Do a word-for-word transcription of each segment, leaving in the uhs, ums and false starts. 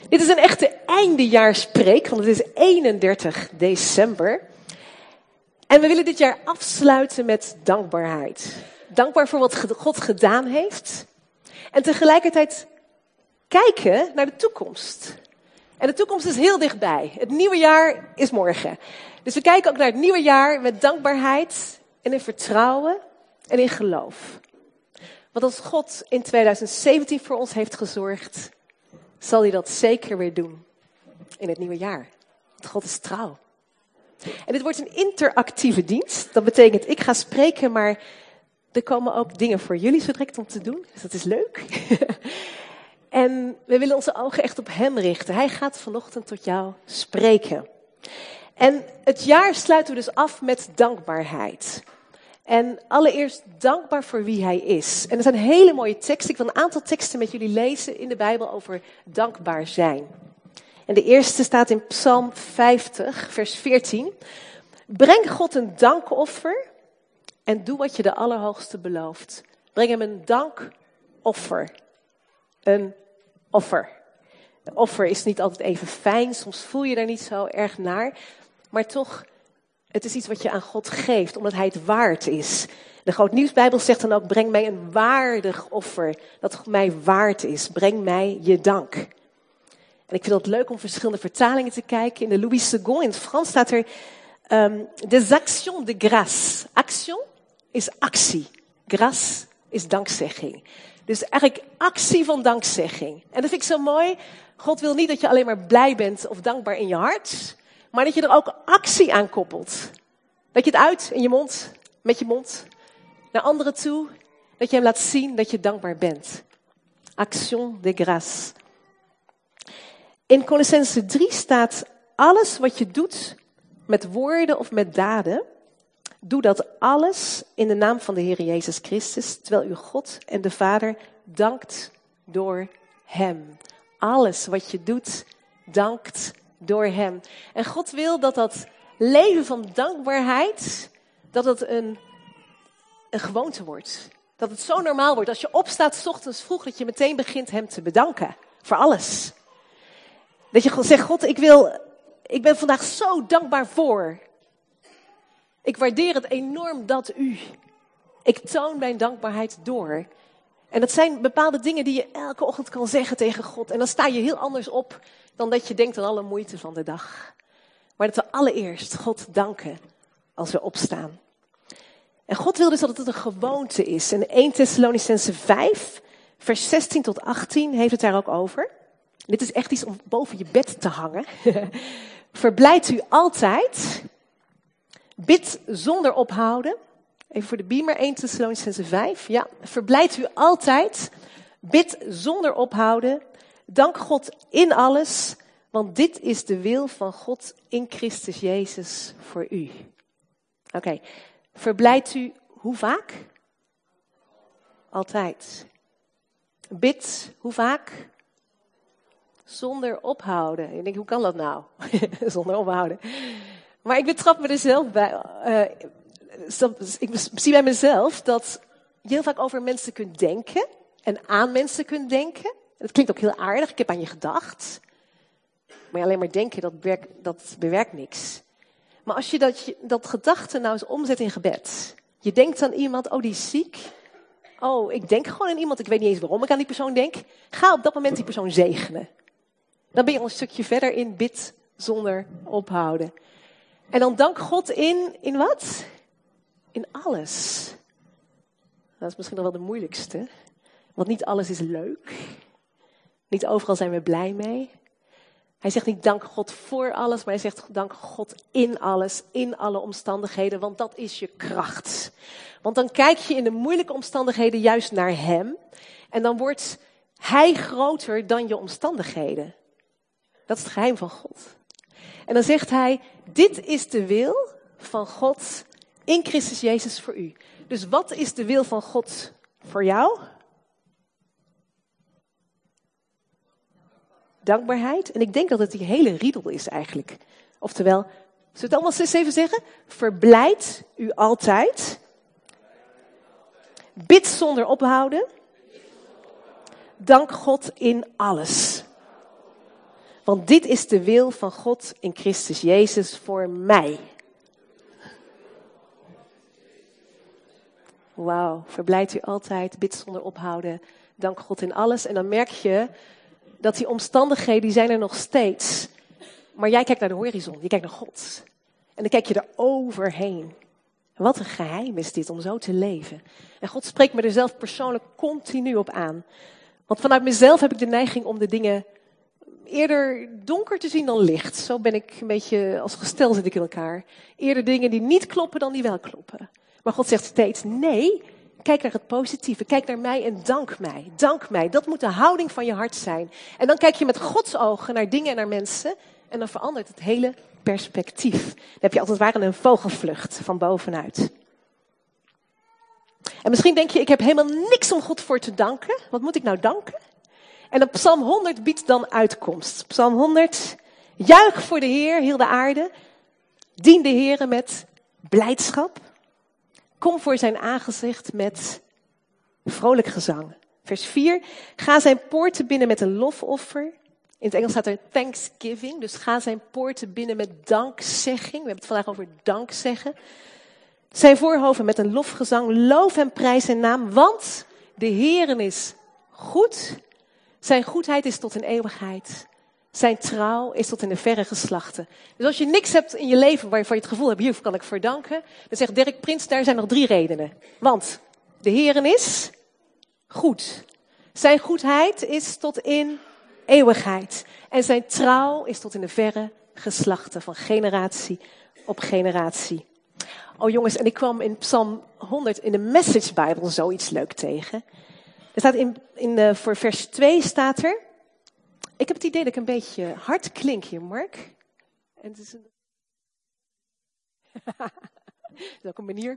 Dit is een echte eindejaarspreek, want het is eenendertig december. En we willen dit jaar afsluiten met dankbaarheid. Dankbaar voor wat God gedaan heeft. En tegelijkertijd kijken naar de toekomst. En de toekomst is heel dichtbij. Het nieuwe jaar is morgen. Dus we kijken ook naar het nieuwe jaar met dankbaarheid en in vertrouwen en in geloof. Want als God in tweeduizend zeventien voor ons heeft gezorgd, zal hij dat zeker weer doen in het nieuwe jaar. Want God is trouw. En dit wordt een interactieve dienst. Dat betekent, ik ga spreken, maar er komen ook dingen voor jullie zo direct om te doen. Dus dat is leuk. En we willen onze ogen echt op hem richten. Hij gaat vanochtend tot jou spreken. En het jaar sluiten we dus af met dankbaarheid. En allereerst dankbaar voor wie hij is. En er zijn hele mooie teksten. Ik wil een aantal teksten met jullie lezen in de Bijbel over dankbaar zijn. En de eerste staat in Psalm vijftig, vers veertien. Breng God een dankoffer en doe wat je de Allerhoogste belooft. Breng hem een dankoffer. Een offer. Een offer is niet altijd even fijn. Soms voel je daar niet zo erg naar. Maar toch, het is iets wat je aan God geeft, omdat hij het waard is. De Groot Nieuwsbijbel zegt dan ook, breng mij een waardig offer. Dat mij waard is. Breng mij je dank. En ik vind het leuk om verschillende vertalingen te kijken. In de Louis Segond, in het Frans staat er, um, des actions de grâce. Action is actie. Grâce is dankzegging. Dus eigenlijk actie van dankzegging. En dat vind ik zo mooi. God wil niet dat je alleen maar blij bent of dankbaar in je hart, maar dat je er ook actie aan koppelt. Dat je het uit in je mond, met je mond, naar anderen toe. Dat je hem laat zien dat je dankbaar bent. Action de grâce. In Colossenzen drie staat, alles wat je doet met woorden of met daden, doe dat alles in de naam van de Heer Jezus Christus, terwijl u God en de Vader dankt door hem. Alles wat je doet, dankt door hem. En God wil dat dat leven van dankbaarheid, dat het een, een gewoonte wordt. Dat het zo normaal wordt. Als je opstaat 's ochtends vroeg, dat je meteen begint hem te bedanken voor alles. Dat je zegt, God, ik wil, ik ben vandaag zo dankbaar voor. Ik waardeer het enorm dat u. Ik toon mijn dankbaarheid door. En dat zijn bepaalde dingen die je elke ochtend kan zeggen tegen God. En dan sta je heel anders op dan dat je denkt aan alle moeite van de dag. Maar dat we allereerst God danken als we opstaan. En God wil dus dat het een gewoonte is. En eerste Thessalonicenzen vijf, vers zestien tot achttien heeft het daar ook over. Dit is echt iets om boven je bed te hangen. Verblijd u altijd. Bid zonder ophouden. Even voor de beamer, eerste Thessalonicenzen vijf. Ja, verblijd u altijd. Bid zonder ophouden. Dank God in alles. Want dit is de wil van God in Christus Jezus voor u. Oké, okay. Verblijd u hoe vaak? Altijd. Bid hoe vaak? Zonder ophouden. Je denkt, hoe kan dat nou? Zonder ophouden. Maar ik betrap me er zelf bij. Uh, ik zie bij mezelf dat je heel vaak over mensen kunt denken. En aan mensen kunt denken. Dat klinkt ook heel aardig. Ik heb aan je gedacht. Maar alleen maar denken, dat, werk, dat bewerkt niks. Maar als je dat, dat gedachte nou eens omzet in gebed. Je denkt aan iemand, oh die is ziek. Oh, ik denk gewoon aan iemand. Ik weet niet eens waarom ik aan die persoon denk. Ga op dat moment die persoon zegenen. Dan ben je al een stukje verder in bid zonder ophouden. En dan dank God in, in wat? In alles. Dat is misschien nog wel de moeilijkste. Want niet alles is leuk. Niet overal zijn we blij mee. Hij zegt niet dank God voor alles, maar hij zegt dank God in alles, in alle omstandigheden, want dat is je kracht. Want dan kijk je in de moeilijke omstandigheden juist naar hem en dan wordt hij groter dan je omstandigheden. Dat is het geheim van God. En dan zegt hij, dit is de wil van God in Christus Jezus voor u. Dus wat is de wil van God voor jou? Dankbaarheid. En ik denk dat het die hele riedel is eigenlijk. Oftewel, zullen we het allemaal eens even zeggen? Verblijd u altijd. Bid zonder ophouden. Dank God in alles. Want dit is de wil van God in Christus Jezus voor mij. Wauw, verblijdt u altijd, bid zonder ophouden, dank God in alles. En dan merk je dat die omstandigheden, die zijn er nog steeds. Maar jij kijkt naar de horizon, je kijkt naar God. En dan kijk je er overheen. Wat een geheim is dit om zo te leven. En God spreekt me er zelf persoonlijk continu op aan. Want vanuit mezelf heb ik de neiging om de dingen eerder donker te zien dan licht. Zo ben ik een beetje, als gestel zit ik in elkaar. Eerder dingen die niet kloppen dan die wel kloppen. Maar God zegt steeds, nee, kijk naar het positieve. Kijk naar mij en dank mij. Dank mij. Dat moet de houding van je hart zijn. En dan kijk je met Gods ogen naar dingen en naar mensen. En dan verandert het hele perspectief. Dan heb je als het ware een vogelvlucht van bovenuit. En misschien denk je, ik heb helemaal niks om God voor te danken. Wat moet ik nou danken? En dan Psalm honderd biedt dan uitkomst. Psalm honderd. Juich voor de Heer, heel de aarde. Dien de Heere met blijdschap. Kom voor zijn aangezicht met vrolijk gezang. Vers vier. Ga zijn poorten binnen met een lofoffer. In het Engels staat er thanksgiving. Dus ga zijn poorten binnen met dankzegging. We hebben het vandaag over dankzeggen. Zijn voorhoven met een lofgezang. Loof en prijs zijn naam. Want de Heere is goed. Zijn goedheid is tot in eeuwigheid. Zijn trouw is tot in de verre geslachten. Dus als je niks hebt in je leven waarvan je het gevoel hebt, hier kan ik voor danken. Dan zegt Dirk Prins, daar zijn nog drie redenen. Want de Heere is goed. Zijn goedheid is tot in eeuwigheid. En zijn trouw is tot in de verre geslachten. Van generatie op generatie. Oh jongens, en ik kwam in Psalm honderd in de Message Bijbel zoiets leuk tegen. Er staat in, in, uh, voor vers twee staat er. Ik heb het idee dat ik een beetje hard klink hier, Mark. En het is een... dat is ook een manier.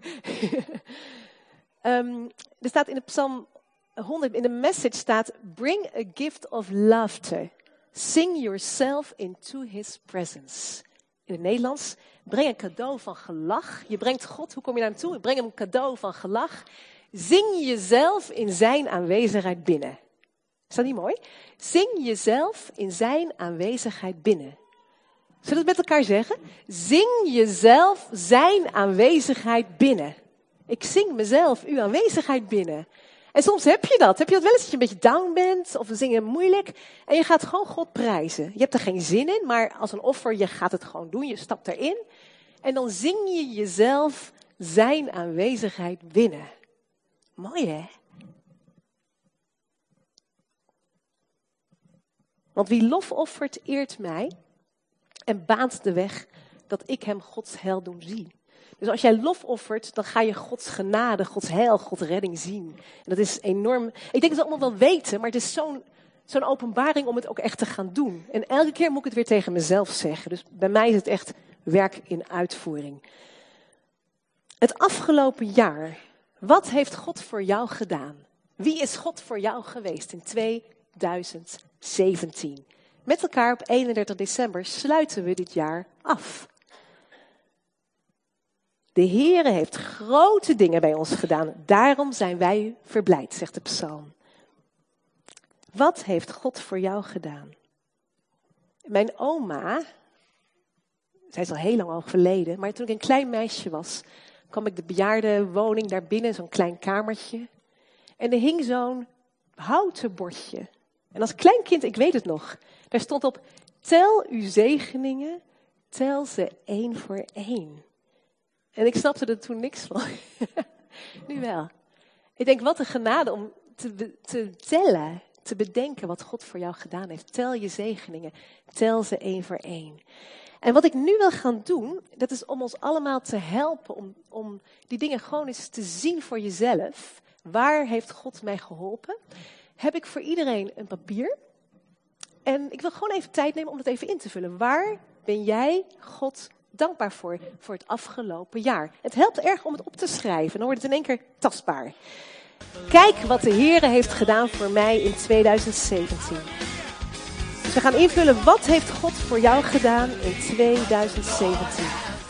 um, er staat in de Psalm honderd, in de Message staat... Bring a gift of laughter. Sing yourself into his presence. In het Nederlands, breng een cadeau van gelach. Je brengt God, hoe kom je daar naartoe? Breng hem een cadeau van gelach. Zing jezelf in zijn aanwezigheid binnen. Is dat niet mooi? Zing jezelf in zijn aanwezigheid binnen. Zullen we het met elkaar zeggen? Zing jezelf zijn aanwezigheid binnen. Ik zing mezelf uw aanwezigheid binnen. En soms heb je dat. Heb je dat wel eens dat je een beetje down bent of we zingen moeilijk en je gaat gewoon God prijzen. Je hebt er geen zin in, maar als een offer, je gaat het gewoon doen. Je stapt erin en dan zing je jezelf zijn aanwezigheid binnen. Mooi hè? Want wie lof offert, eert mij en baant de weg dat ik hem Gods heil doen zien. Dus als jij lof offert, dan ga je Gods genade, Gods heil, Gods redding zien. En dat is enorm. Ik denk dat we allemaal wel weten, maar het is zo'n, zo'n openbaring om het ook echt te gaan doen. En elke keer moet ik het weer tegen mezelf zeggen. Dus bij mij is het echt werk in uitvoering. Het afgelopen jaar, wat heeft God voor jou gedaan? Wie is God voor jou geweest in tweeduizend zeventien? Met elkaar op eenendertig december sluiten we dit jaar af. De Heere heeft grote dingen bij ons gedaan. Daarom zijn wij verblijd, zegt de psalm. Wat heeft God voor jou gedaan? Mijn oma, zij is al heel lang overleden, maar toen ik een klein meisje was, kwam ik de bejaardenwoning daar binnen, zo'n klein kamertje. En er hing zo'n houten bordje. En als klein kind, ik weet het nog, daar stond op, tel uw zegeningen, tel ze één voor één. En ik snapte er toen niks van. Nu wel. Ik denk, wat een genade om te, be- te tellen, te bedenken wat God voor jou gedaan heeft. Tel je zegeningen, tel ze één voor één. En wat ik nu wil gaan doen, dat is om ons allemaal te helpen om, om die dingen gewoon eens te zien voor jezelf. Waar heeft God mij geholpen? Heb ik voor iedereen een papier. En ik wil gewoon even tijd nemen om dat even in te vullen. Waar ben jij God dankbaar voor, voor het afgelopen jaar? Het helpt erg om het op te schrijven, dan wordt het in één keer tastbaar. Kijk wat de Heere heeft gedaan voor mij in tweeduizend zeventien. Dus we gaan invullen, wat heeft God voor jou gedaan in tweeduizend zeventien?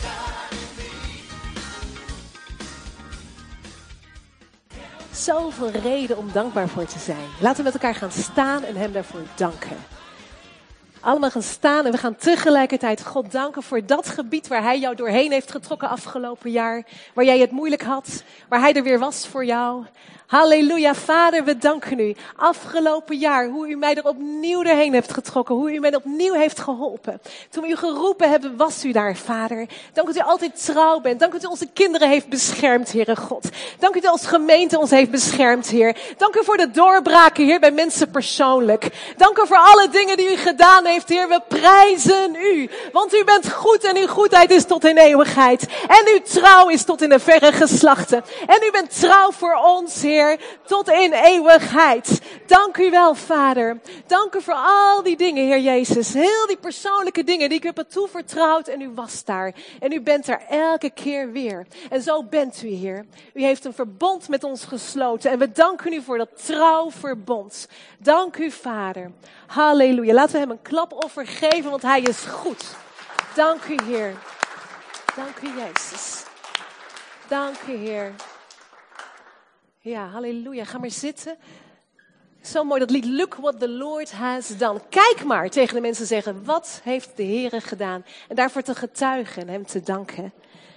Zoveel reden om dankbaar voor te zijn. Laten we met elkaar gaan staan en hem daarvoor danken. allemaal gaan staan en we gaan tegelijkertijd God danken voor dat gebied waar Hij jou doorheen heeft getrokken afgelopen jaar. Waar jij het moeilijk had, waar Hij er weer was voor jou. Halleluja, Vader, we danken u. Afgelopen jaar, hoe u mij er opnieuw doorheen heeft getrokken. Hoe u mij opnieuw heeft geholpen. Toen we u geroepen hebben, was u daar, Vader. Dank dat u altijd trouw bent. Dank dat u onze kinderen heeft beschermd, Heere God. Dank dat u als gemeente ons heeft beschermd, Heer. Dank u voor de doorbraken, Heer, bij mensen persoonlijk. Dank u voor alle dingen die u gedaan heeft, Heer. We prijzen u. Want u bent goed en uw goedheid is tot in eeuwigheid. En uw trouw is tot in de verre geslachten. En u bent trouw voor ons, Heer. Tot in eeuwigheid. Dank u wel, Vader. Dank u voor al die dingen, Heer Jezus. Heel die persoonlijke dingen die ik u heb toevertrouwd. En u was daar. En u bent er elke keer weer. En zo bent u, Heer. U heeft een verbond met ons gesloten. En we danken u voor dat trouw verbond. Dank u, Vader. Halleluja. Laten we hem een klapoffer geven, want hij is goed. Dank u, Heer. Dank u, Jezus. Dank u, Heer. Ja, halleluja. Ga maar zitten. Zo mooi dat lied. Look what the Lord has done. Kijk maar tegen de mensen zeggen. Wat heeft de Heere gedaan? En daarvoor te getuigen en hem te danken.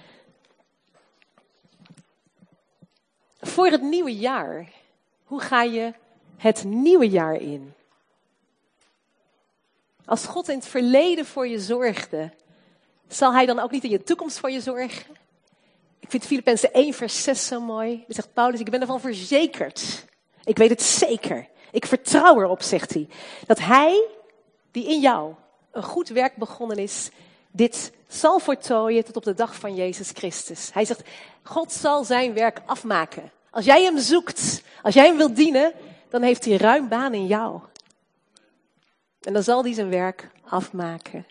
Voor het nieuwe jaar. Hoe ga je het nieuwe jaar in? Als God in het verleden voor je zorgde. Zal hij dan ook niet in je toekomst voor je zorgen? Ik vind Filippenzen één vers zes zo mooi. Dan zegt Paulus, ik ben ervan verzekerd. Ik weet het zeker. Ik vertrouw erop, zegt hij. Dat hij, die in jou een goed werk begonnen is, dit zal voltooien tot op de dag van Jezus Christus. Hij zegt, God zal zijn werk afmaken. Als jij hem zoekt, als jij hem wilt dienen, dan heeft hij ruim baan in jou. En dan zal hij zijn werk afmaken.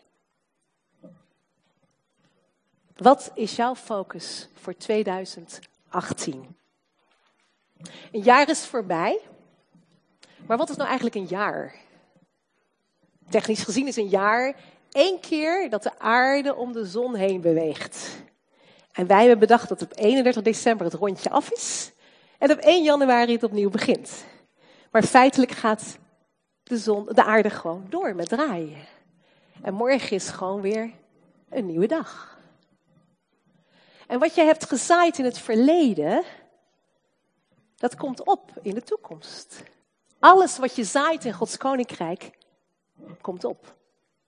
Wat is jouw focus voor tweeduizend achttien? Een jaar is voorbij. Maar wat is nou eigenlijk een jaar? Technisch gezien is een jaar één keer dat de aarde om de zon heen beweegt. En wij hebben bedacht dat op eenendertig december het rondje af is. En op één januari het opnieuw begint. Maar feitelijk gaat de, zon, de aarde gewoon door met draaien. En morgen is gewoon weer een nieuwe dag. En wat je hebt gezaaid in het verleden, dat komt op in de toekomst. Alles wat je zaait in Gods koninkrijk, komt op.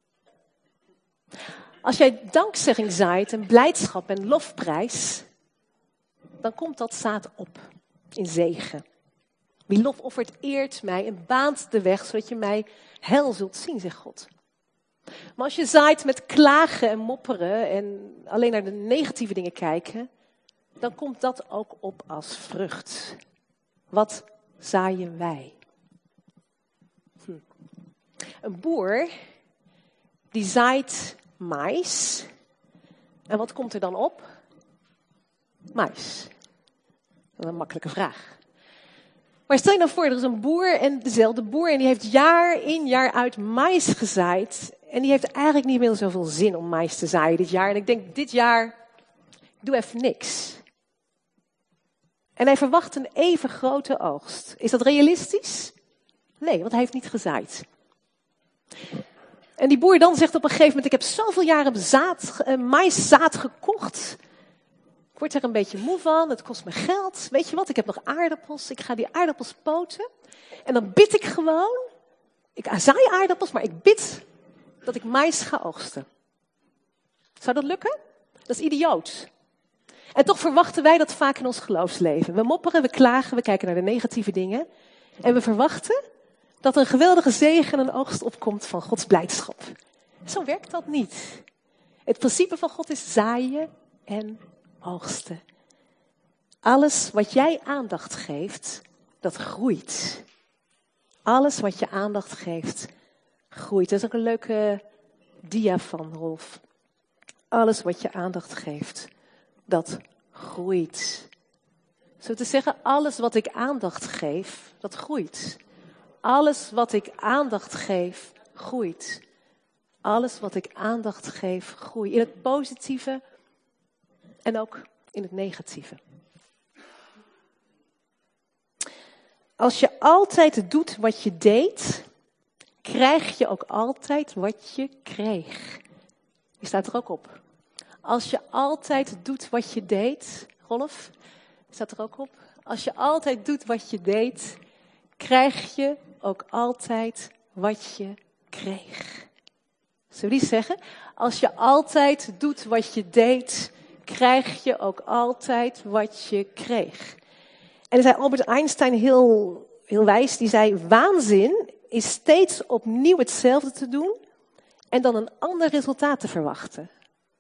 Als jij dankzegging zaait en blijdschap en lofprijs, dan komt dat zaad op in zegen. Wie lof offert eert mij en baant de weg, zodat je mij hel zult zien, zegt God. Maar als je zaait met klagen en mopperen en alleen naar de negatieve dingen kijken, dan komt dat ook op als vrucht. Wat zaaien wij? Hm. Een boer, die zaait mais. En wat komt er dan op? Mais. Dat is een makkelijke vraag. Maar stel je nou voor, er is een boer en dezelfde boer en die heeft jaar in jaar uit mais gezaaid. En die heeft eigenlijk niet meer zoveel zin om mais te zaaien dit jaar. En ik denk, dit jaar, ik doe even niks. En hij verwacht een even grote oogst. Is dat realistisch? Nee, want hij heeft niet gezaaid. En die boer dan zegt op een gegeven moment, ik heb zoveel jaren zaad, uh, maïszaad gekocht. Ik word er een beetje moe van, het kost me geld. Weet je wat, ik heb nog aardappels, ik ga die aardappels poten. En dan bid ik gewoon, ik zaai aardappels, maar ik bid dat ik mais ga oogsten. Zou dat lukken? Dat is idioot. En toch verwachten wij dat vaak in ons geloofsleven. We mopperen, we klagen, we kijken naar de negatieve dingen. En we verwachten dat een geweldige zegen en een oogst opkomt van Gods blijdschap. Zo werkt dat niet. Het principe van God is zaaien en oogsten. Alles wat jij aandacht geeft, dat groeit. Alles wat je aandacht geeft, groeit. Dat is ook een leuke dia van Rolf. Alles wat je aandacht geeft, dat groeit. Zo te zeggen, alles wat ik aandacht geef, dat groeit. Alles wat ik aandacht geef, groeit. Alles wat ik aandacht geef, groeit. In het positieve en ook in het negatieve. Als je altijd doet wat je deed, krijg je ook altijd wat je kreeg. Die staat er ook op. Als je altijd doet wat je deed, Rolf, staat er ook op. Als je altijd doet wat je deed, krijg je ook altijd wat je kreeg. Zullen we die zeggen? Als je altijd doet wat je deed, krijg je ook altijd wat je kreeg. En dan zei Albert Einstein heel, heel wijs, die zei, waanzin is steeds opnieuw hetzelfde te doen en dan een ander resultaat te verwachten.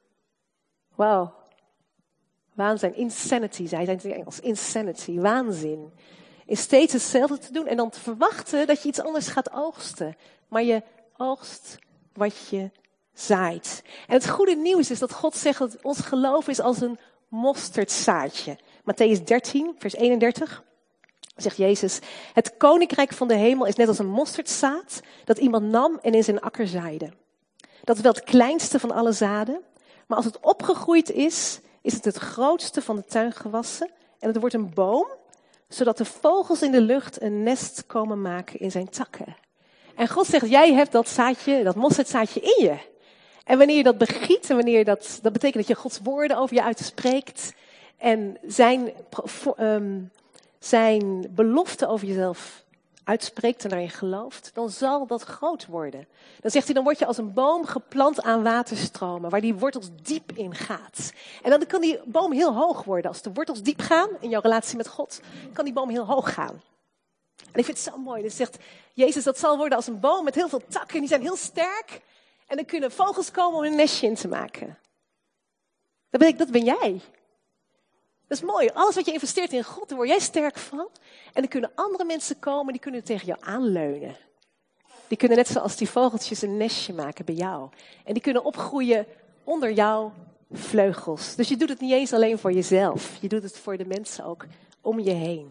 Wauw. Waanzin, insanity, zei hij in het Engels. Insanity, waanzin. Is steeds hetzelfde te doen en dan te verwachten dat je iets anders gaat oogsten. Maar je oogst wat je zaait. En het goede nieuws is dat God zegt dat ons geloof is als een mosterdzaadje. Mattheüs dertien, vers eenendertig. Zegt Jezus, het koninkrijk van de hemel is net als een mosterdzaad dat iemand nam en in zijn akker zaaide. Dat is wel het kleinste van alle zaden, maar als het opgegroeid is, is het het grootste van de tuingewassen en het wordt een boom, zodat de vogels in de lucht een nest komen maken in zijn takken. En God zegt, jij hebt dat zaadje, dat mosterdzaadje in je. En wanneer je dat begiet en wanneer je dat, dat betekent dat je Gods woorden over je uitspreekt en zijn, um, zijn belofte over jezelf uitspreekt en daarin gelooft, dan zal dat groot worden. Dan zegt hij, dan word je als een boom geplant aan waterstromen, waar die wortels diep in gaat. En dan kan die boom heel hoog worden. Als de wortels diep gaan in jouw relatie met God, kan die boom heel hoog gaan. En ik vind het zo mooi. Dus zegt Jezus, dat zal worden als een boom met heel veel takken, die zijn heel sterk. En dan kunnen vogels komen om een nestje in te maken. Dat ben, ik, dat ben jij. Dat is mooi. Alles wat je investeert in God, daar word jij sterk van. En dan kunnen andere mensen komen, die kunnen tegen jou aanleunen. Die kunnen net zoals die vogeltjes een nestje maken bij jou. En die kunnen opgroeien onder jouw vleugels. Dus je doet het niet eens alleen voor jezelf. Je doet het voor de mensen ook om je heen.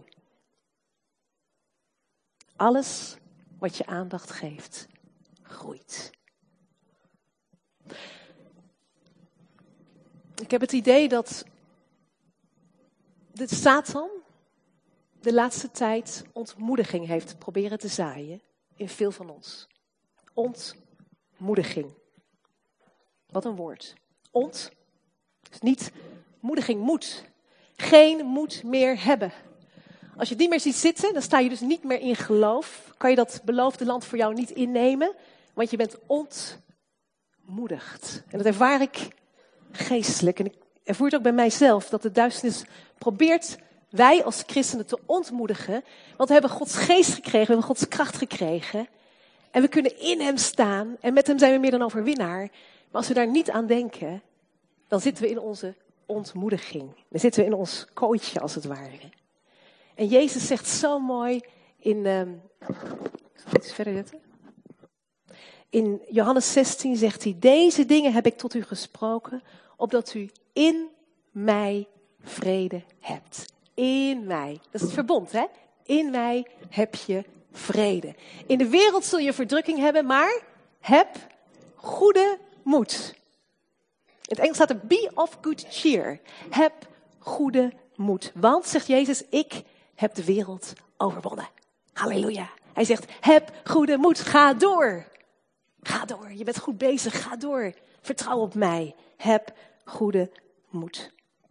Alles wat je aandacht geeft, groeit. Ik heb het idee dat de Satan de laatste tijd ontmoediging heeft proberen te zaaien in veel van ons. Ontmoediging. Wat een woord. Ont. Dus niet moediging moet. Geen moed meer hebben. Als je het niet meer ziet zitten, dan sta je dus niet meer in geloof. Kan je dat beloofde land voor jou niet innemen, want je bent ontmoedigd. En dat ervaar ik geestelijk. En ik ervoer het ook bij mijzelf, dat de duisternis probeert wij als christenen te ontmoedigen. Want we hebben Gods geest gekregen, we hebben Gods kracht gekregen. En we kunnen in hem staan en met hem zijn we meer dan overwinnaar. Maar als we daar niet aan denken, dan zitten we in onze ontmoediging. Dan zitten we in ons kooitje als het ware. En Jezus zegt zo mooi in, um, ik zal iets verder zetten. In Johannes zestien zegt hij, deze dingen heb ik tot u gesproken, opdat u in mij vrede hebt. In mij. Dat is het verbond, hè? In mij heb je vrede. In de wereld zul je verdrukking hebben, maar heb goede moed. In het Engels staat er be of good cheer. Heb goede moed. Want, zegt Jezus, ik heb de wereld overwonnen. Halleluja. Hij zegt, heb goede moed. Ga door. Ga door. Je bent goed bezig. Ga door. Vertrouw op mij. Heb goede moed.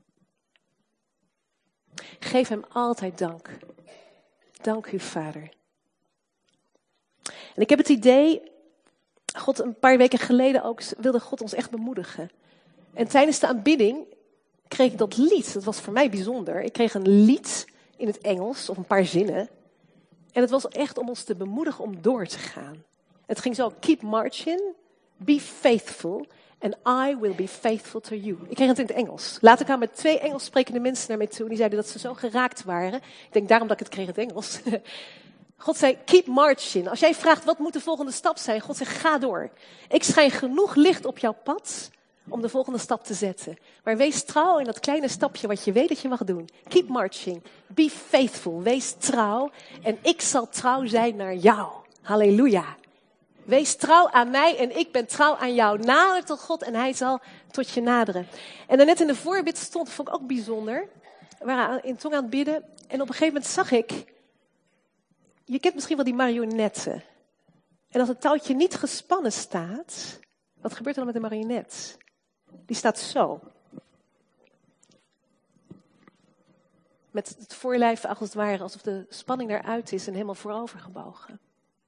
Geef hem altijd dank. Dank u, Vader. En ik heb het idee, God, een paar weken geleden ook, wilde God ons echt bemoedigen. En tijdens de aanbidding kreeg ik dat lied. Dat was voor mij bijzonder. Ik kreeg een lied in het Engels, of een paar zinnen. En het was echt om ons te bemoedigen om door te gaan. Het ging zo, keep marching, be faithful, and I will be faithful to you. Ik kreeg het in het Engels. Later kwamen twee Engels sprekende mensen naar mij toe. Die zeiden dat ze zo geraakt waren. Ik denk daarom dat ik het kreeg in het Engels. God zei, keep marching. Als jij vraagt, wat moet de volgende stap zijn? God zegt, ga door. Ik schijn genoeg licht op jouw pad om de volgende stap te zetten. Maar wees trouw in dat kleine stapje wat je weet dat je mag doen. Keep marching. Be faithful. Wees trouw. En ik zal trouw zijn naar jou. Halleluja. Wees trouw aan mij en ik ben trouw aan jou. Nader tot God en hij zal tot je naderen. En daarnet in de voorbid stond, vond ik ook bijzonder. We waren in tong aan het bidden. En op een gegeven moment zag ik, je kent misschien wel die marionetten. En als het touwtje niet gespannen staat, wat gebeurt er dan met de marionet? Die staat zo. Met het voorlijf als het ware, alsof de spanning eruit is en helemaal voorover gebogen.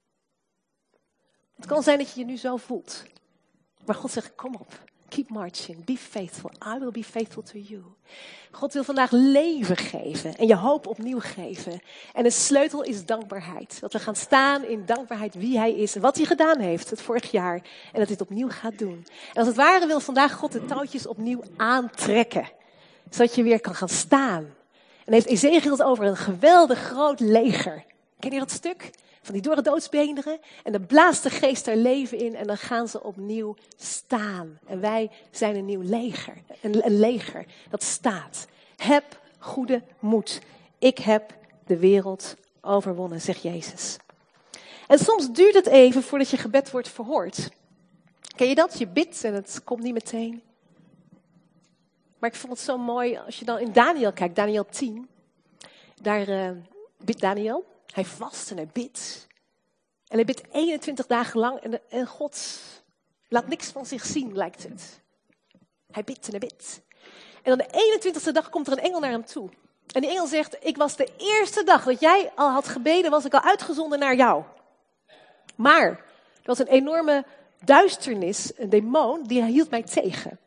Het kan zijn dat je je nu zo voelt. Maar God zegt, kom op. Keep marching. Be faithful. I will be faithful to you. God wil vandaag leven geven. En je hoop opnieuw geven. En een sleutel is dankbaarheid. Dat we gaan staan in dankbaarheid wie hij is. En wat hij gedaan heeft het vorig jaar. En dat hij het opnieuw gaat doen. En als het ware wil vandaag God de touwtjes opnieuw aantrekken. Zodat je weer kan gaan staan. En heeft Ezekiel het over een geweldig groot leger. Ken je dat stuk? Van die dorre doodsbeenderen. En dan blaast de geest er leven in. En dan gaan ze opnieuw staan. En wij zijn een nieuw leger. Een, een leger dat staat. Heb goede moed. Ik heb de wereld overwonnen, zegt Jezus. En soms duurt het even voordat je gebed wordt verhoord. Ken je dat? Je bidt en het komt niet meteen. Maar ik vond het zo mooi als je dan in Daniel kijkt. Daniel tien. Daar uh, bidt Daniel. Hij vast en hij bidt. En hij bidt eenentwintig dagen lang en, de, en God laat niks van zich zien, lijkt het. Hij bidt en hij bidt. En dan de eenentwintigste dag komt er een engel naar hem toe. En die engel zegt, ik was de eerste dag dat jij al had gebeden, was ik al uitgezonden naar jou. Maar er was een enorme duisternis, een demon, die hield mij tegen.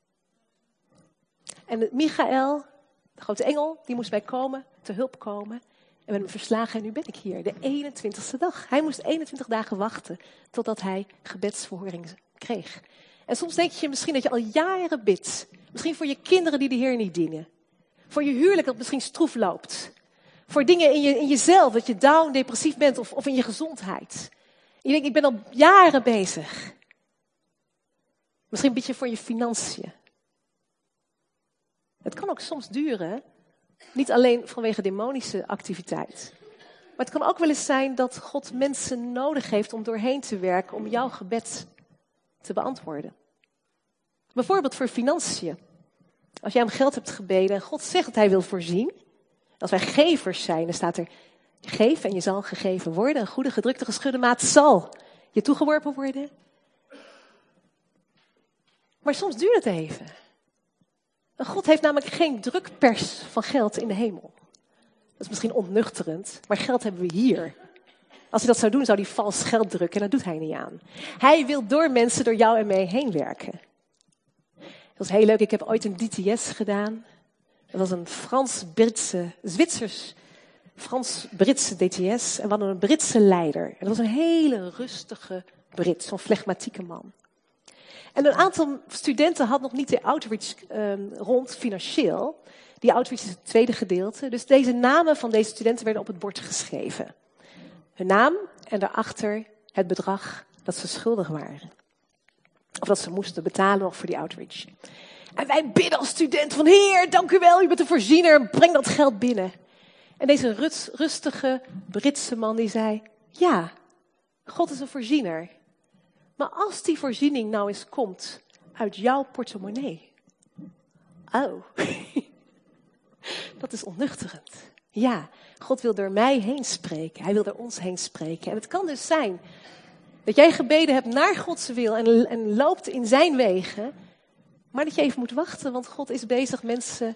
En Michael, de grote engel, die moest mij komen, te hulp komen. En we hebben hem verslagen en nu ben ik hier, de eenentwintigste dag. Hij moest eenentwintig dagen wachten totdat hij gebedsverhoring kreeg. En soms denk je misschien dat je al jaren bidt. Misschien voor je kinderen die de Heer niet dienen. Voor je huwelijk dat misschien stroef loopt. Voor dingen in, je, in jezelf, dat je down, depressief bent of, of in je gezondheid. En je denkt, ik ben al jaren bezig. Misschien bid je voor je financiën. Het kan ook soms duren. Niet alleen vanwege demonische activiteit. Maar het kan ook wel eens zijn dat God mensen nodig heeft om doorheen te werken om jouw gebed te beantwoorden. Bijvoorbeeld voor financiën. Als jij om geld hebt gebeden en God zegt dat hij wil voorzien. Als wij gevers zijn, dan staat er geef en je zal gegeven worden. Een goede gedrukte geschudde maat zal je toegeworpen worden. Maar soms duurt het even. God heeft namelijk geen drukpers van geld in de hemel. Dat is misschien ontnuchterend, maar geld hebben we hier. Als hij dat zou doen, zou hij vals geld drukken en dat doet hij niet aan. Hij wil door mensen, door jou en mij heen werken. Dat was heel leuk, ik heb ooit een D T S gedaan. Dat was een Frans-Britse, Zwitsers, Frans-Britse D T S. En we hadden een Britse leider. En dat was een hele rustige Brit, zo'n flegmatieke man. En een aantal studenten had nog niet de outreach um, rond financieel. Die outreach is het tweede gedeelte. Dus deze namen van deze studenten werden op het bord geschreven. Hun naam en daarachter het bedrag dat ze schuldig waren. Of dat ze moesten betalen nog voor die outreach. En wij bidden als student van Heer, dank u wel, u bent een voorziener, breng dat geld binnen. En deze rust, rustige Britse man die zei, ja, God is een voorziener. Maar als die voorziening nou eens komt uit jouw portemonnee. Oh, dat is onnuchterend. Ja, God wil door mij heen spreken. Hij wil door ons heen spreken. En het kan dus zijn dat jij gebeden hebt naar Gods wil en, en loopt in zijn wegen. Maar dat je even moet wachten, want God is bezig mensen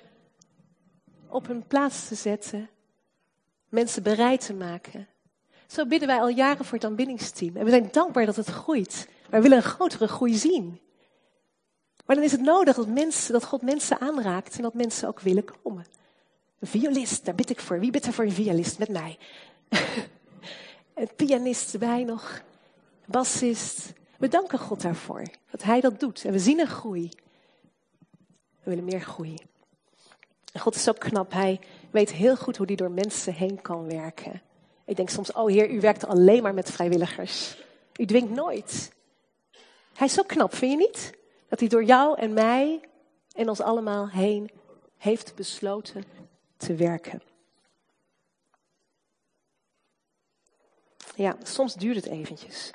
op hun plaats te zetten. Mensen bereid te maken. Zo bidden wij al jaren voor het aanbiddingsteam. En we zijn dankbaar dat het groeit. Maar we willen een grotere groei zien. Maar dan is het nodig dat, mensen, dat God mensen aanraakt en dat mensen ook willen komen. Een violist, daar bid ik voor. Wie bidt er voor een violist? Met mij. Een pianist erbij nog. Een bassist. We danken God daarvoor. Dat hij dat doet. En we zien een groei. We willen meer groei. En God is zo knap. Hij weet heel goed hoe hij door mensen heen kan werken. Ik denk soms, oh Heer, u werkt alleen maar met vrijwilligers. U dwingt nooit. Hij is zo knap, vind je niet? Dat hij door jou en mij en ons allemaal heen heeft besloten te werken. Ja, soms duurt het eventjes.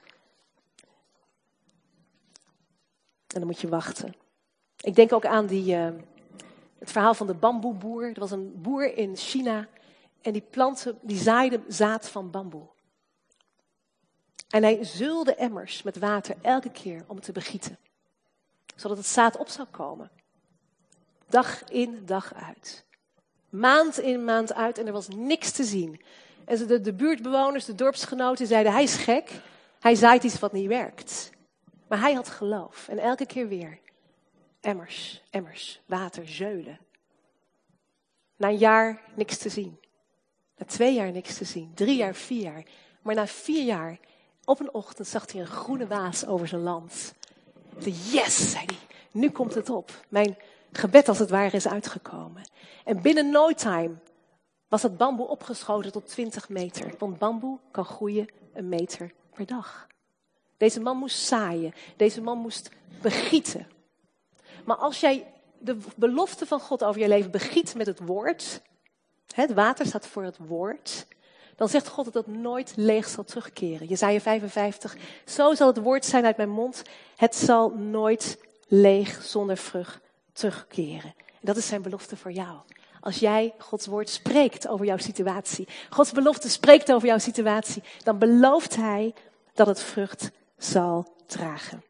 En dan moet je wachten. Ik denk ook aan die, uh, het verhaal van de bamboeboer. Er was een boer in China en die plantte, die zaaide zaad van bamboe. En hij zeulde emmers met water elke keer om het te begieten. Zodat het zaad op zou komen. Dag in, dag uit. Maand in, maand uit en er was niks te zien. En de, de buurtbewoners, de dorpsgenoten zeiden, hij is gek. Hij zaait iets wat niet werkt. Maar hij had geloof. En elke keer weer. Emmers, emmers, water, zeulen. Na een jaar niks te zien. Na twee jaar niks te zien. Drie jaar, vier jaar. Maar na vier jaar, op een ochtend zag hij een groene waas over zijn land. Hij zei, yes, zei hij. Nu komt het op. Mijn gebed als het ware is uitgekomen. En binnen no time was het bamboe opgeschoten tot twintig meter. Want bamboe kan groeien een meter per dag. Deze man moest zaaien. Deze man moest begieten. Maar als jij de belofte van God over je leven begiet met het woord. Het water staat voor het woord. Dan zegt God dat het nooit leeg zal terugkeren. Jesaja vijfenvijftig. Zo zal het woord zijn uit mijn mond. Het zal nooit leeg zonder vrucht terugkeren. En dat is zijn belofte voor jou. Als jij Gods woord spreekt over jouw situatie. Gods belofte spreekt over jouw situatie. Dan belooft hij dat het vrucht zal dragen.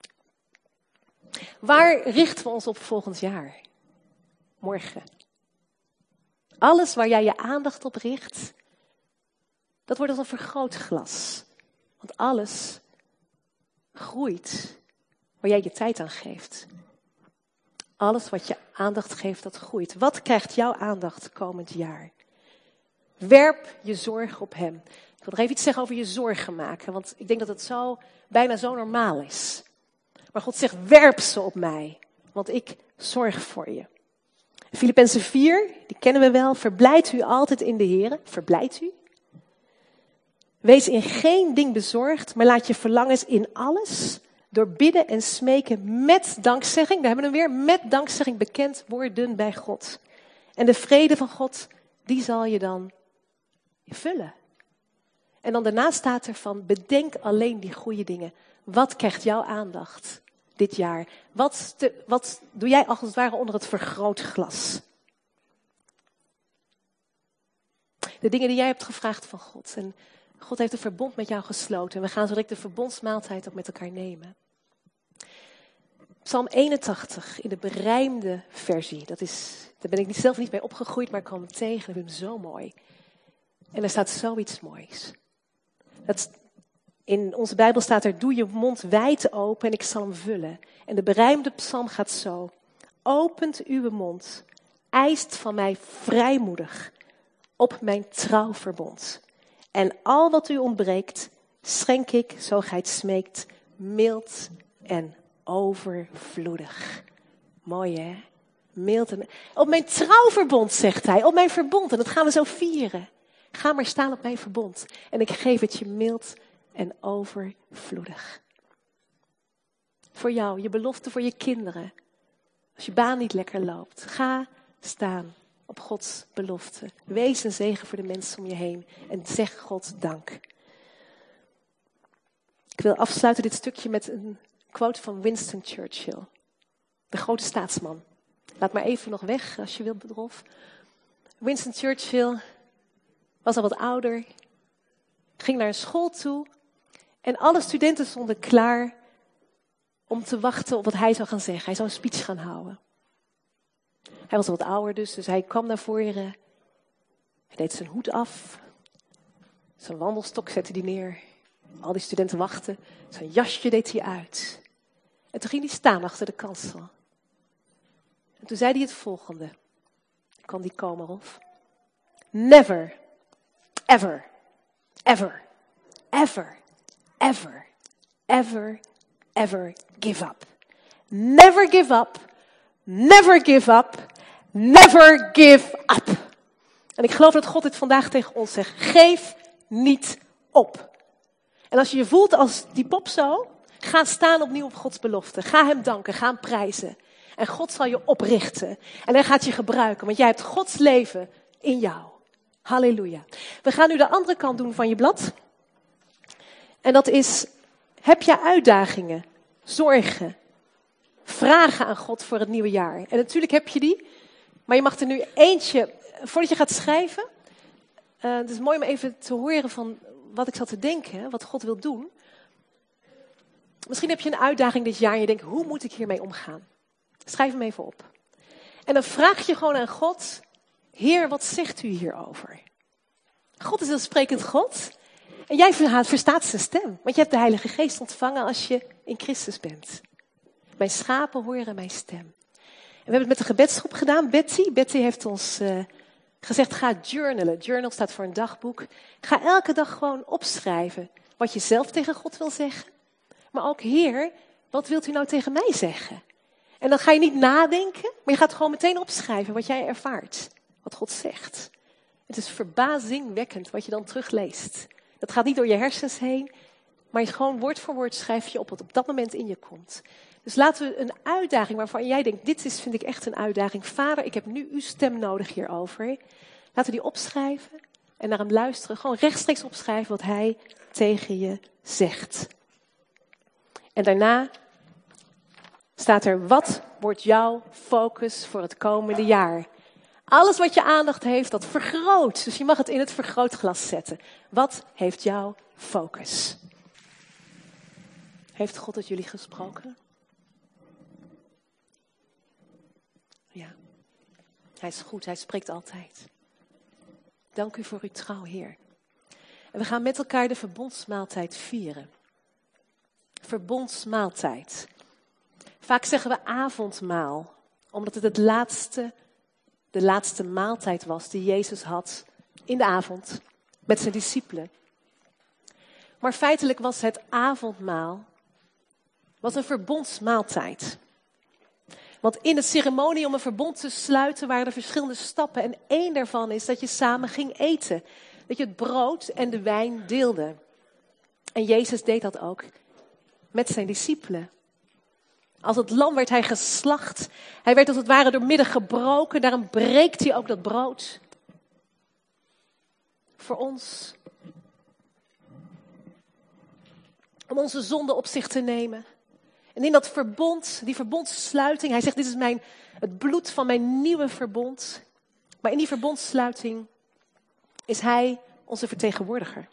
Waar richten we ons op volgend jaar? Morgen. Alles waar jij je aandacht op richt, dat wordt als een vergrootglas. Want alles groeit waar jij je tijd aan geeft. Alles wat je aandacht geeft, dat groeit. Wat krijgt jouw aandacht komend jaar? Werp je zorg op hem. Ik wil nog even iets zeggen over je zorgen maken. Want ik denk dat het zo, bijna zo normaal is. Maar God zegt, werp ze op mij. Want ik zorg voor je. Filippenzen vier, die kennen we wel. Verblijd u altijd in de Here. Verblijd u. Wees in geen ding bezorgd, maar laat je verlangens in alles door bidden en smeken met dankzegging. Daar hebben we hem weer. Met dankzegging bekend worden bij God. En de vrede van God, die zal je dan vullen. En dan daarna staat er van, bedenk alleen die goede dingen. Wat krijgt jouw aandacht dit jaar? Wat, te, wat doe jij als het ware onder het vergrootglas? De dingen die jij hebt gevraagd van God. En God heeft een verbond met jou gesloten. En we gaan zo direct de verbondsmaaltijd ook met elkaar nemen. Psalm eenentachtig in de berijmde versie. Dat is, daar ben ik niet, zelf niet mee opgegroeid, maar ik kwam hem tegen. Ik vind hem zo mooi. En er staat zoiets moois. Dat, in onze Bijbel staat er, doe je mond wijd open en ik zal hem vullen. En de berijmde psalm gaat zo. Opent uw mond, eist van mij vrijmoedig op mijn trouwverbond. En al wat u ontbreekt, schenk ik, zo gij het smeekt, mild en overvloedig. Mooi hè? Mild en... Op mijn trouwverbond, zegt hij. Op mijn verbond. En dat gaan we zo vieren. Ga maar staan op mijn verbond. En ik geef het je mild en overvloedig. Voor jou, je belofte voor je kinderen. Als je baan niet lekker loopt. Ga staan op Gods belofte. Wees een zegen voor de mensen om je heen. En zeg God dank. Ik wil afsluiten dit stukje met een quote van Winston Churchill. De grote staatsman. Laat maar even nog weg als je wilt, Bedrof. Winston Churchill was al wat ouder. Ging naar een school toe. En alle studenten stonden klaar om te wachten op wat hij zou gaan zeggen. Hij zou een speech gaan houden. Hij was al wat ouder dus, dus hij kwam naar voren. Hij deed zijn hoed af. Zijn wandelstok zette hij neer. Al die studenten wachten. Zijn jasje deed hij uit. En toen ging hij staan achter de kansel. En toen zei hij het volgende. Dan kwam die Komarov. Never, ever, ever, ever, ever, ever, ever give up. Never give up. Never give up. Never give up. En ik geloof dat God dit vandaag tegen ons zegt. Geef niet op. En als je je voelt als die pop zo, ga staan opnieuw op Gods belofte. Ga hem danken, ga hem prijzen. En God zal je oprichten. En hij gaat je gebruiken, want jij hebt Gods leven in jou. Halleluja. We gaan nu de andere kant doen van je blad. En dat is, heb je uitdagingen, zorgen, vragen aan God voor het nieuwe jaar? En natuurlijk heb je die, maar je mag er nu eentje, voordat je gaat schrijven. Uh, het is mooi om even te horen van, wat ik zat te denken, wat God wil doen. Misschien heb je een uitdaging dit jaar en je denkt, hoe moet ik hiermee omgaan? Schrijf hem even op. En dan vraag je gewoon aan God, Heer, wat zegt u hierover? God is een sprekend God. En jij verstaat zijn stem. Want je hebt de Heilige Geest ontvangen als je in Christus bent. Mijn schapen horen mijn stem. En we hebben het met de gebedsgroep gedaan. Betty, Betty heeft ons uh, gezegd, ga journalen. Journal staat voor een dagboek. Ga elke dag gewoon opschrijven wat je zelf tegen God wil zeggen. Maar ook, Heer, wat wilt u nou tegen mij zeggen? En dan ga je niet nadenken, maar je gaat gewoon meteen opschrijven wat jij ervaart. Wat God zegt. Het is verbazingwekkend wat je dan terugleest. Dat gaat niet door je hersens heen, maar je gewoon woord voor woord schrijf je op wat op dat moment in je komt. Dus laten we een uitdaging waarvan jij denkt, dit is, vind ik echt een uitdaging. Vader, ik heb nu uw stem nodig hierover. Laten we die opschrijven en naar hem luisteren. Gewoon rechtstreeks opschrijven wat hij tegen je zegt. En daarna staat er, wat wordt jouw focus voor het komende jaar? Alles wat je aandacht heeft, dat vergroot. Dus je mag het in het vergrootglas zetten. Wat heeft jouw focus? Heeft God het jullie gesproken? Ja. Hij is goed, hij spreekt altijd. Dank u voor uw trouw, Heer. En we gaan met elkaar de verbondsmaaltijd vieren. Verbondsmaaltijd. Vaak zeggen we avondmaal, omdat het het laatste, de laatste maaltijd was die Jezus had in de avond met zijn discipelen. Maar feitelijk was het avondmaal was een verbondsmaaltijd. Want in de ceremonie om een verbond te sluiten waren er verschillende stappen. En één daarvan is dat je samen ging eten. Dat je het brood en de wijn deelde. En Jezus deed dat ook met zijn discipelen. Als het lam werd hij geslacht. Hij werd als het ware door midden gebroken. Daarom breekt hij ook dat brood. Voor ons. Om onze zonde op zich te nemen. En in dat verbond, die verbondssluiting. Hij zegt, dit is mijn, het bloed van mijn nieuwe verbond. Maar in die verbondssluiting is hij onze vertegenwoordiger.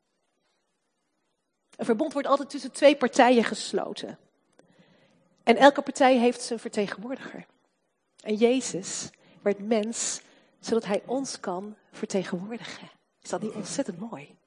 Een verbond wordt altijd tussen twee partijen gesloten. En elke partij heeft zijn vertegenwoordiger. En Jezus werd mens, zodat hij ons kan vertegenwoordigen. Is dat niet ontzettend mooi?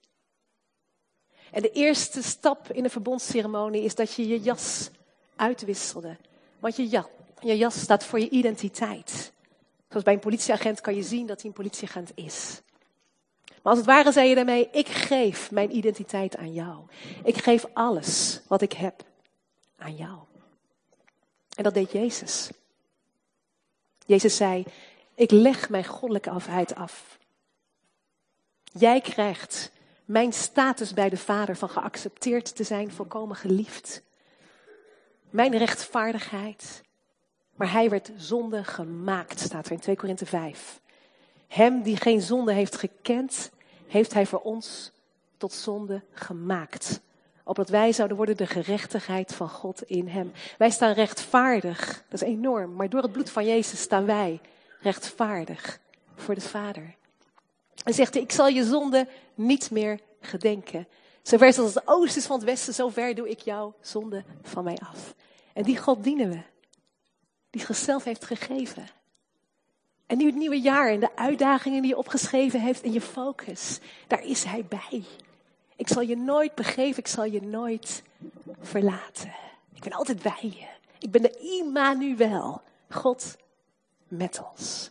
En de eerste stap in de verbondsceremonie is dat je je jas uitwisselde. Want je jas, je jas staat voor je identiteit. Zoals bij een politieagent kan je zien dat hij een politieagent is. Maar als het ware zei je daarmee, ik geef mijn identiteit aan jou. Ik geef alles wat ik heb aan jou. En dat deed Jezus. Jezus zei, ik leg mijn goddelijke afheid af. Jij krijgt mijn status bij de Vader van geaccepteerd te zijn, volkomen geliefd. Mijn rechtvaardigheid. Maar hij werd zonde gemaakt, staat er in twee Korinthe vijf. Hem die geen zonde heeft gekend, heeft hij voor ons tot zonde gemaakt. Opdat wij zouden worden de gerechtigheid van God in hem. Wij staan rechtvaardig, dat is enorm. Maar door het bloed van Jezus staan wij rechtvaardig voor de Vader. En zegt hij, ik zal je zonde niet meer gedenken. Zover als het oosten is van het westen, zover doe ik jouw zonde van mij af. En die God dienen we. Die zichzelf heeft gegeven. En nu het nieuwe jaar en de uitdagingen die je opgeschreven heeft in je focus. Daar is hij bij. Ik zal je nooit begeven, ik zal je nooit verlaten. Ik ben altijd bij je. Ik ben de Immanuel. God met ons.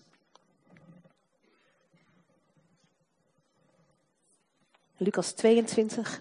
Lucas tweeëntwintig.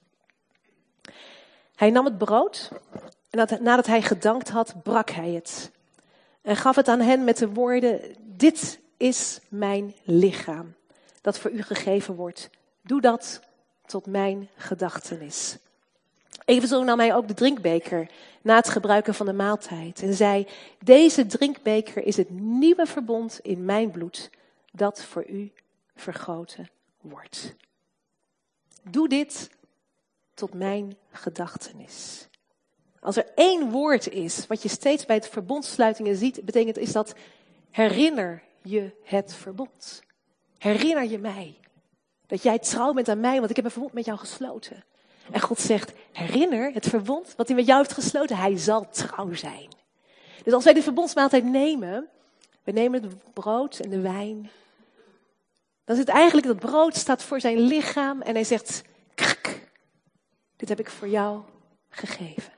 Hij nam het brood en nadat hij gedankt had, brak hij het. En gaf het aan hen met de woorden, dit is mijn lichaam, dat voor u gegeven wordt. Doe dat tot mijn gedachtenis. Evenzo nam hij ook de drinkbeker na het gebruiken van de maaltijd. En zei, deze drinkbeker is het nieuwe verbond in mijn bloed, dat voor u vergoten wordt. Doe dit tot mijn gedachtenis. Als er één woord is, wat je steeds bij het verbondsluitingen ziet, betekent is dat herinner je het verbond. Herinner je mij Dat jij trouw bent aan mij, want ik heb een verbond met jou gesloten. En God zegt, herinner het verbond wat hij met jou heeft gesloten. Hij zal trouw zijn. Dus als wij de verbondsmaaltijd nemen, we nemen het brood en de wijn. Dan is het eigenlijk, dat brood staat voor zijn lichaam en hij zegt, krak, dit heb ik voor jou gegeven.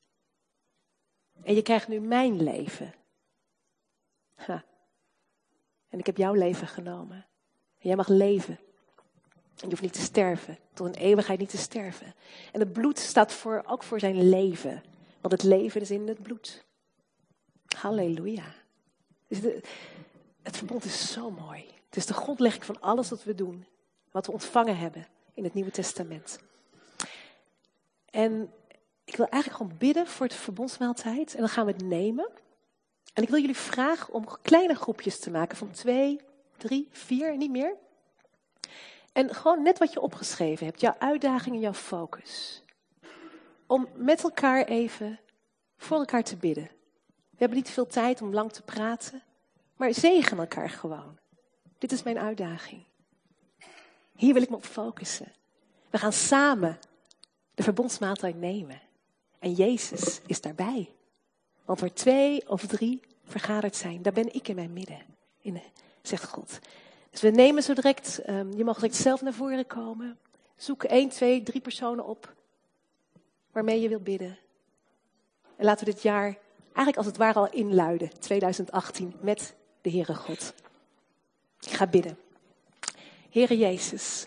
En je krijgt nu mijn leven. Ha. En ik heb jouw leven genomen. En jij mag leven. En je hoeft niet te sterven. Tot een eeuwigheid niet te sterven. En het bloed staat voor, ook voor zijn leven. Want het leven is in het bloed. Halleluja. Dus de, het verbond is zo mooi. Het is de grondlegging van alles wat we doen. Wat we ontvangen hebben in het Nieuwe Testament. En ik wil eigenlijk gewoon bidden voor de verbondsmaaltijd. En dan gaan we het nemen. En ik wil jullie vragen om kleine groepjes te maken. Van twee, drie, vier, niet meer. En gewoon net wat je opgeschreven hebt. Jouw uitdaging en jouw focus. Om met elkaar even voor elkaar te bidden. We hebben niet veel tijd om lang te praten. Maar zegen elkaar gewoon. Dit is mijn uitdaging. Hier wil ik me op focussen. We gaan samen de verbondsmaaltijd nemen. En Jezus is daarbij. Want waar twee of drie vergaderd zijn, daar ben ik in mijn midden. In, zegt God. Dus we nemen zo direct, um, je mag direct zelf naar voren komen. Zoek één, twee, drie personen op. Waarmee je wilt bidden. En laten we dit jaar eigenlijk als het ware al inluiden. twintig achttien met de Heere God. Ik ga bidden. Heere Jezus.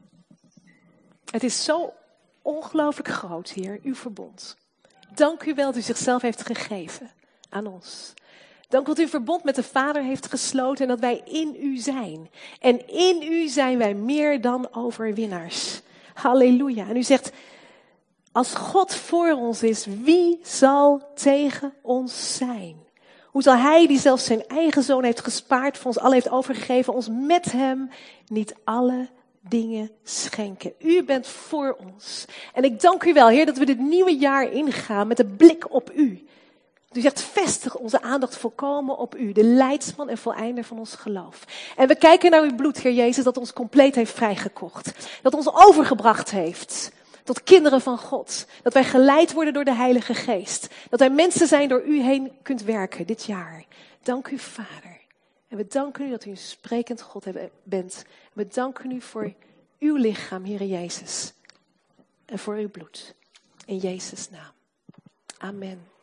Het is zo ongelooflijk groot, Heer, uw verbond. Dank u wel dat u zichzelf heeft gegeven aan ons. Dank dat u een verbond met de Vader heeft gesloten en dat wij in u zijn. En in u zijn wij meer dan overwinnaars. Halleluja. En u zegt, als God voor ons is, wie zal tegen ons zijn? Hoe zal hij, die zelfs zijn eigen zoon heeft gespaard, voor ons allen heeft overgegeven, ons met hem niet alle dingen schenken. U bent voor ons. En ik dank u wel, Heer, dat we dit nieuwe jaar ingaan met een blik op u. U zegt, vestig onze aandacht volkomen op u, de leidsman en voleinder van ons geloof. En we kijken naar uw bloed, Heer Jezus, dat ons compleet heeft vrijgekocht. Dat ons overgebracht heeft tot kinderen van God. Dat wij geleid worden door de Heilige Geest. Dat wij mensen zijn door u heen kunt werken dit jaar. Dank u, Vader. En we danken u dat u een sprekend God bent. We danken u voor uw lichaam, Heer Jezus. En voor uw bloed. In Jezus' naam. Amen.